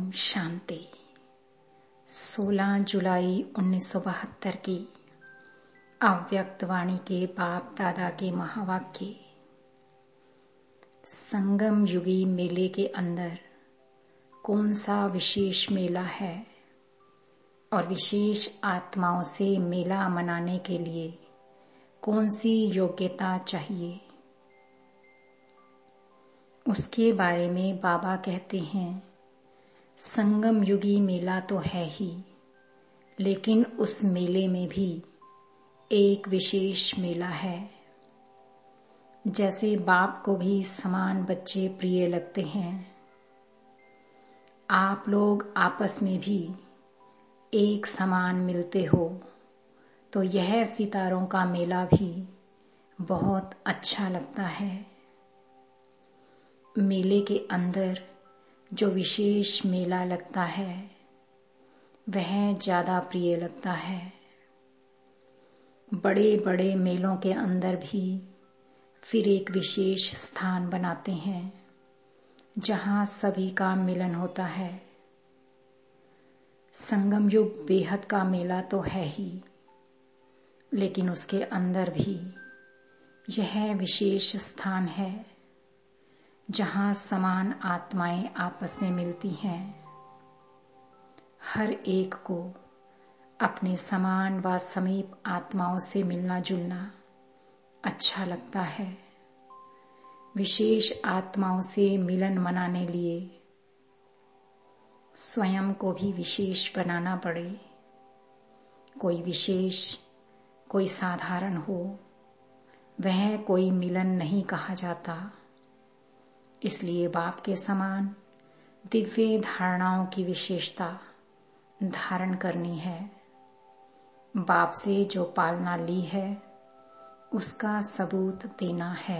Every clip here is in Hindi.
शांति। 16 जुलाई 1972 की अव्यक्त वाणी के बाप दादा के महावाक्य। संगम युगी मेले के अंदर कौन सा विशेष मेला है और विशेष आत्माओं से मेला मनाने के लिए कौन सी योग्यता चाहिए, उसके बारे में बाबा कहते हैं। संगम युगी मेला तो है ही, लेकिन उस मेले में भी एक विशेष मेला है। जैसे बाप को भी समान बच्चे प्रिय लगते हैं, आप लोग आपस में भी एक समान मिलते हो, तो यह सितारों का मेला भी बहुत अच्छा लगता है। मेले के अंदर जो विशेष मेला लगता है वह ज्यादा प्रिय लगता है। बड़े बड़े मेलों के अंदर भी फिर एक विशेष स्थान बनाते हैं जहां सभी का मिलन होता है। संगम युग बेहद का मेला तो है ही, लेकिन उसके अंदर भी यह विशेष स्थान है जहां समान आत्माएं आपस में मिलती हैं। हर एक को अपने समान व समीप आत्माओं से मिलना जुलना अच्छा लगता है। विशेष आत्माओं से मिलन मनाने लिए स्वयं को भी विशेष बनाना पड़े। कोई विशेष, कोई साधारण हो, वह कोई मिलन नहीं कहा जाता। इसलिए बाप के समान दिव्य धारणाओं की विशेषता धारण करनी है। बाप से जो पालना ली है उसका सबूत देना है।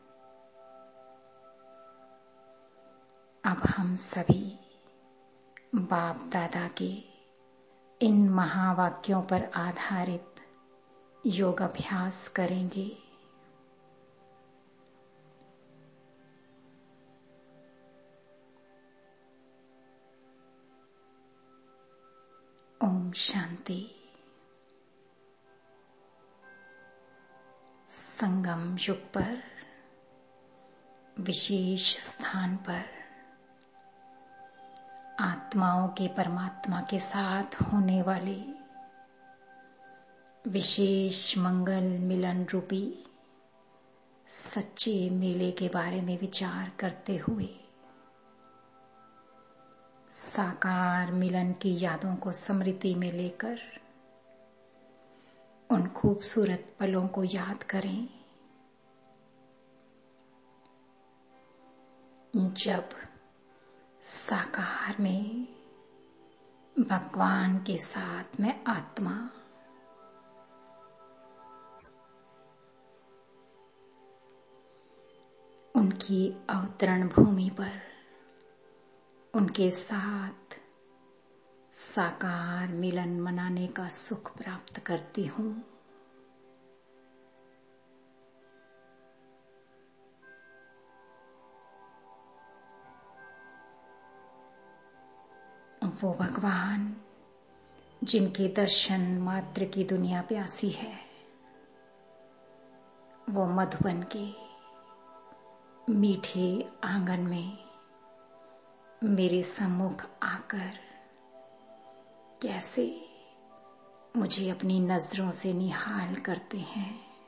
अब हम सभी बाप दादा के इन महावाक्यों पर आधारित योग अभ्यास करेंगे। ओम शांति। संगम युग पर विशेष स्थान पर आत्माओं के परमात्मा के साथ होने वाले विशेष मंगल मिलन रूपी सच्चे मेले के बारे में विचार करते हुए साकार मिलन की यादों को स्मृति में लेकर उन खूबसूरत पलों को याद करें जब साकार में भगवान के साथ में आत्मा उनकी अवतरण भूमि पर उनके साथ साकार मिलन मनाने का सुख प्राप्त करती हूँ। वो भगवान जिनके दर्शन मात्र की दुनिया प्यासी है, वो मधुबन के मीठे आंगन में मेरे सम्मुख आकर कैसे मुझे अपनी नजरों से निहाल करते हैं।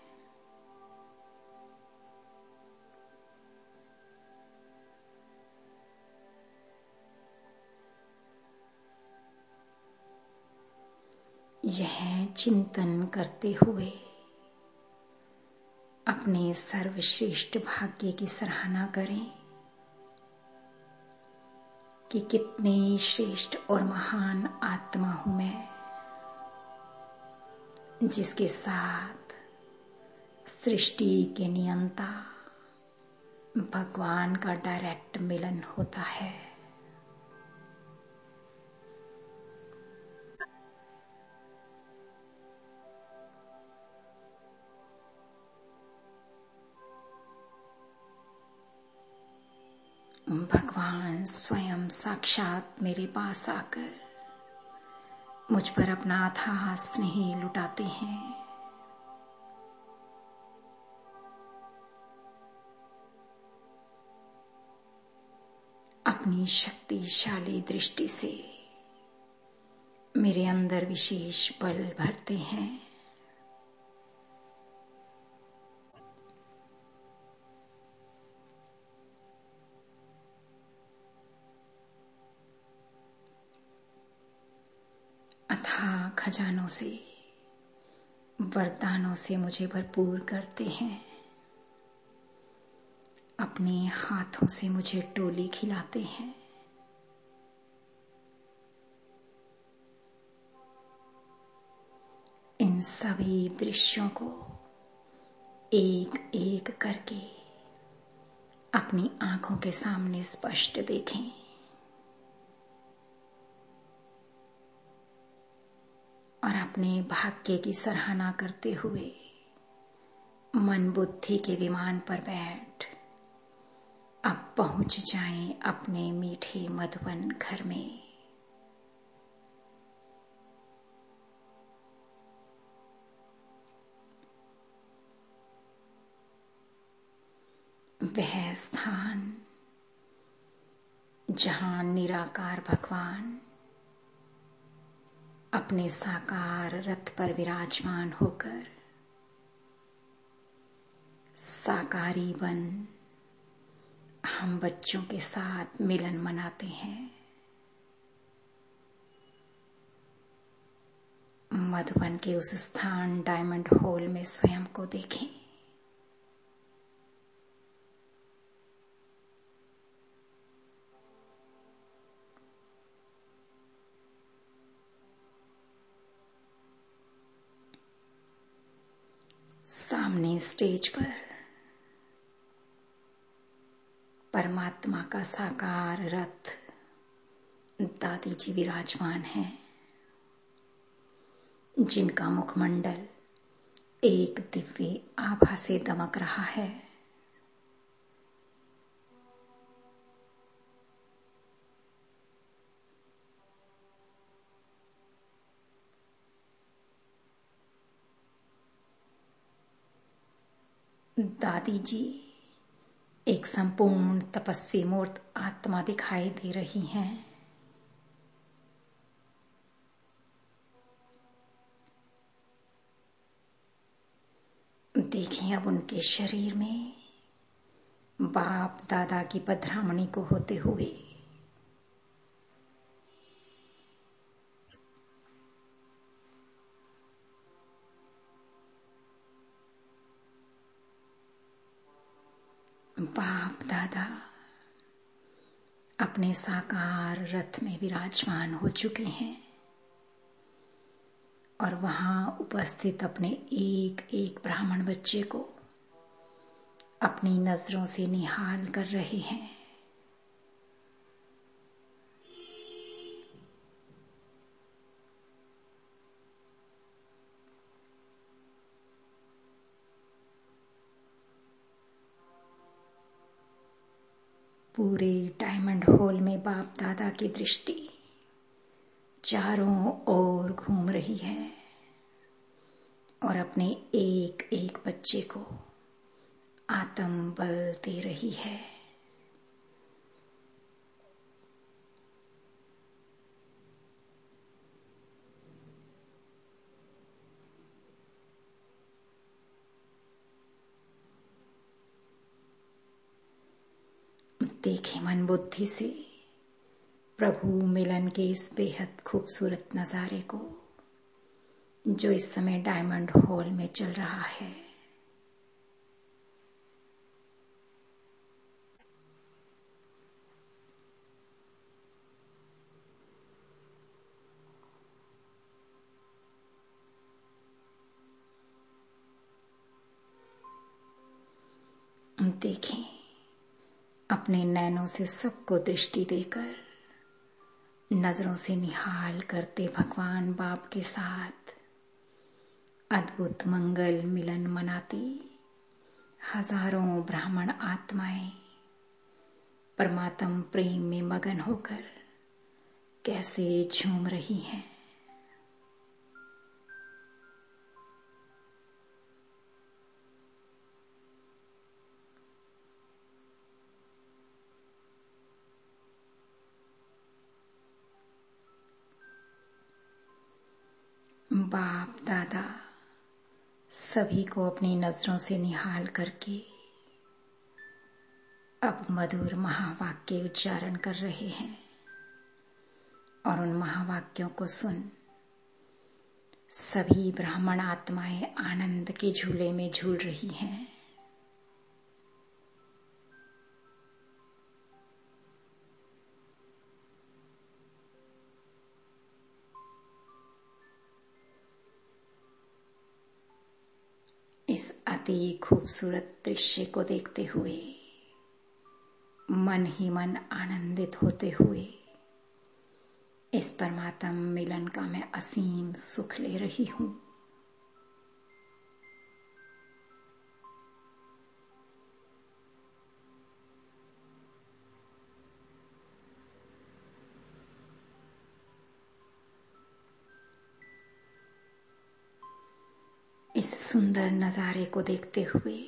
यह चिंतन करते हुए अपने सर्वश्रेष्ठ भाग्य की सराहना करें कि कितनी श्रेष्ठ और महान आत्मा हूं मैं, जिसके साथ सृष्टि के नियंता भगवान का डायरेक्ट मिलन होता है। भगवान स्वयं साक्षात मेरे पास आकर मुझ पर अपना अथाह स्नेह लुटाते हैं। अपनी शक्तिशाली दृष्टि से मेरे अंदर विशेष बल भरते हैं। अथाह खजानों से, वरदानों से मुझे भरपूर करते हैं। अपने हाथों से मुझे टोली खिलाते हैं। इन सभी दृश्यों को एक एक करके अपनी आंखों के सामने स्पष्ट देखें। और अपने भाग्य की सराहना करते हुए मन बुद्धि के विमान पर बैठ अब पहुंच जाएं अपने मीठे मधुवन घर में। वह स्थान जहां निराकार भगवान अपने साकार रथ पर विराजमान होकर साकारी बन हम बच्चों के साथ मिलन मनाते हैं। मधुबन के उस स्थान डायमंड हॉल में स्वयं को देखें। सामने स्टेज पर परमात्मा का साकार रथ दादी जी विराजमान हैं, जिनका मुखमंडल एक दिव्य आभा से दमक रहा है। दादी जी एक संपूर्ण तपस्वी मूर्त आत्मा दिखाई दे रही हैं। देखें अब उनके शरीर में बाप दादा की पधरामणी को होते हुए बाप दादा अपने साकार रथ में विराजमान हो चुके हैं और वहां उपस्थित अपने एक एक ब्राह्मण बच्चे को अपनी नजरों से निहाल कर रहे हैं। पूरे डायमंड हॉल में बाप दादा की दृष्टि चारों ओर घूम रही है और अपने एक एक बच्चे को आत्म बल दे रही है। देखें मन बुद्धि से प्रभु मिलन के इस बेहद खूबसूरत नजारे को जो इस समय डायमंड हॉल में चल रहा है। देखें अपने नैनों से सबको दृष्टि देकर नजरों से निहाल करते भगवान बाप के साथ अद्भुत मंगल मिलन मनाती हजारों ब्राह्मण आत्माएं परमात्म प्रेम में मगन होकर कैसे झूम रही हैं। बाप दादा सभी को अपनी नजरों से निहाल करके अब मधुर महावाक्य उच्चारण कर रहे हैं और उन महावाक्यों को सुन सभी ब्राह्मण आत्माएं आनंद के झूले में झूल रही हैं। इस अति खूबसूरत दृश्य को देखते हुए मन ही मन आनंदित होते हुए इस परमात्म मिलन का मैं असीम सुख ले रही हूं। इस सुंदर नजारे को देखते हुए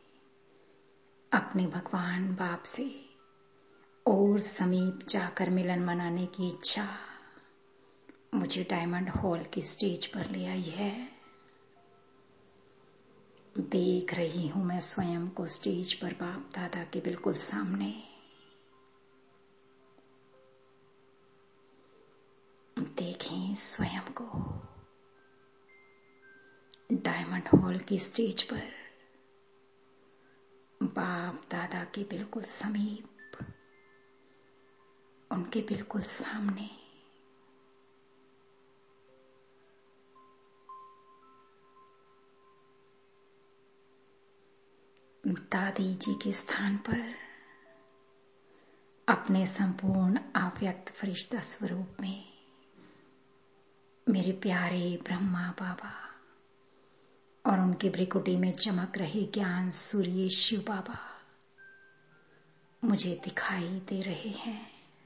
अपने भगवान बाप से और समीप जाकर मिलन मनाने की इच्छा मुझे डायमंड हॉल की स्टेज पर ले आई है। देख रही हूं मैं स्वयं को स्टेज पर बाप दादा के बिल्कुल सामने। देखें स्वयं को डायमंड हॉल की स्टेज पर बाप दादा के बिल्कुल समीप, उनके बिल्कुल सामने। दादी जी के स्थान पर अपने संपूर्ण अव्यक्त फरिश्ता स्वरूप में मेरे प्यारे ब्रह्मा बाबा और उनके भ्रिकुटी में चमक रहे ज्ञान सूर्य शिव बाबा मुझे दिखाई दे रहे हैं।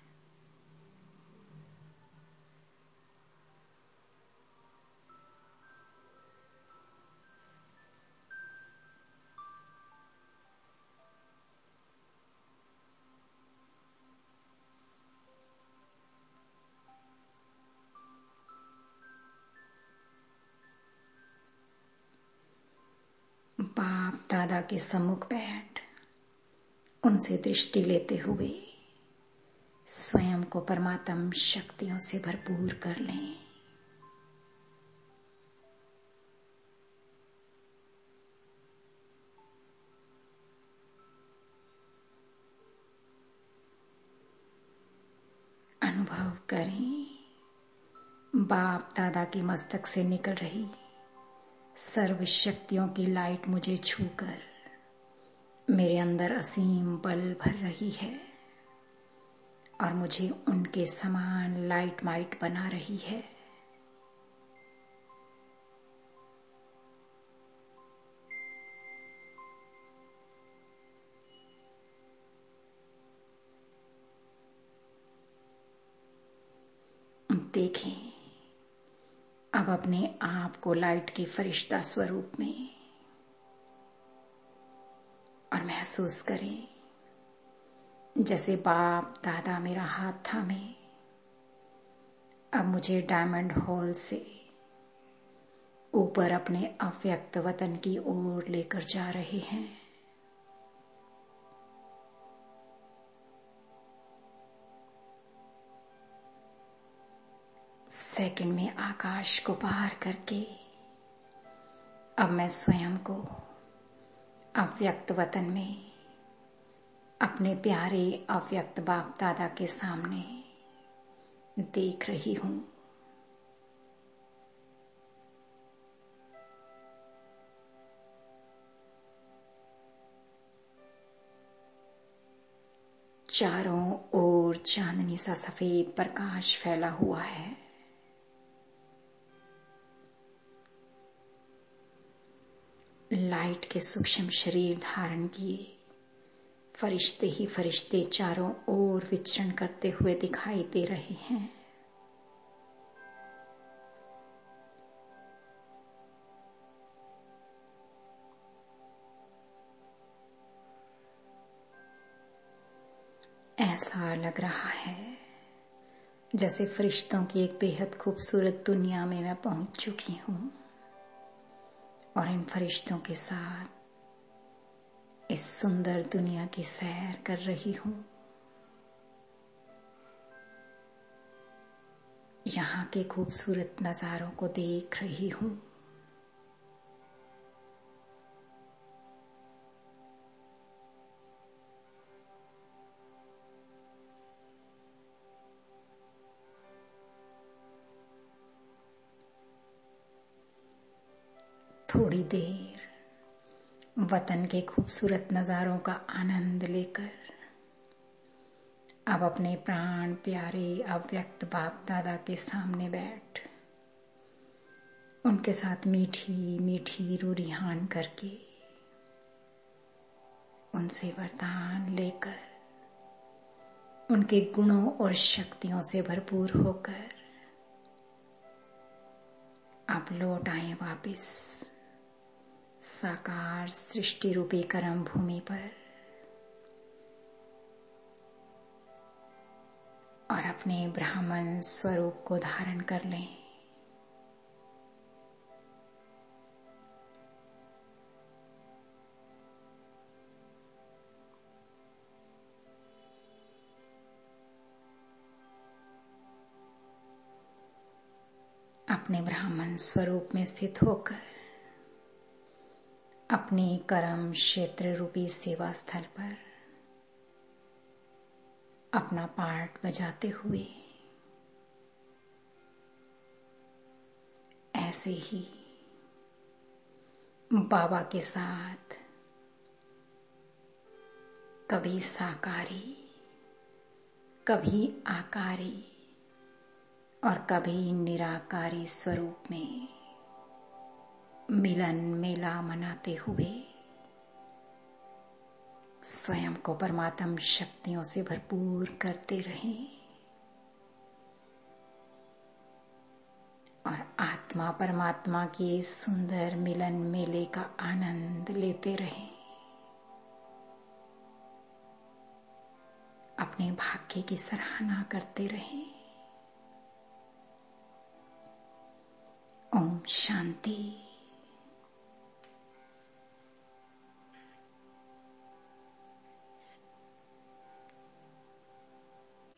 बाप दादा के सम्मुख बैठ उनसे दृष्टि लेते हुए स्वयं को परमात्म शक्तियों से भरपूर कर लें। अनुभव करें बाप दादा के मस्तक से निकल रही सर्व शक्तियों की लाइट मुझे छूकर मेरे अंदर असीम बल भर रही है और मुझे उनके समान लाइट माइट बना रही है। देखें अब अपने आप को लाइट के फरिश्ता स्वरूप में और महसूस करें जैसे बाप दादा मेरा हाथ थामे अब मुझे डायमंड हॉल से ऊपर अपने अव्यक्त वतन की ओर लेकर जा रहे हैं। सेकंड में आकाश को पार करके अब मैं स्वयं को अव्यक्त वतन में अपने प्यारे अव्यक्त बाप दादा के सामने देख रही हूं। चारों ओर चांदनी सा सफेद प्रकाश फैला हुआ है। लाइट के सूक्ष्म शरीर धारण किए फरिश्ते ही फरिश्ते चारों ओर विचरण करते हुए दिखाई दे रहे हैं। ऐसा लग रहा है जैसे फरिश्तों की एक बेहद खूबसूरत दुनिया में मैं पहुंच चुकी हूं और इन फरिश्तों के साथ इस सुंदर दुनिया की सैर कर रही हूं। यहाँ के खूबसूरत नजारों को देख रही हूं। थोड़ी देर वतन के खूबसूरत नजारों का आनंद लेकर अब अपने प्राण प्यारे अव्यक्त बाप दादा के सामने बैठ उनके साथ मीठी मीठी रूरिहान करके उनसे वरदान लेकर उनके गुणों और शक्तियों से भरपूर होकर अब लौट आए वापिस साकार सृष्टि रूपी कर्म भूमि पर और अपने ब्राह्मण स्वरूप को धारण कर लें। अपने ब्राह्मण स्वरूप में स्थित होकर अपने कर्म क्षेत्र रूपी सेवा स्थल पर अपना पार्ट बजाते हुए ऐसे ही बाबा के साथ कभी साकारी, कभी आकारी और कभी निराकारी स्वरूप में मिलन मेला मनाते हुए स्वयं को परमात्म शक्तियों से भरपूर करते रहें और आत्मा परमात्मा के सुंदर मिलन मेले का आनंद लेते रहें। अपने भाग्य की सराहना करते रहें। ओम शांति।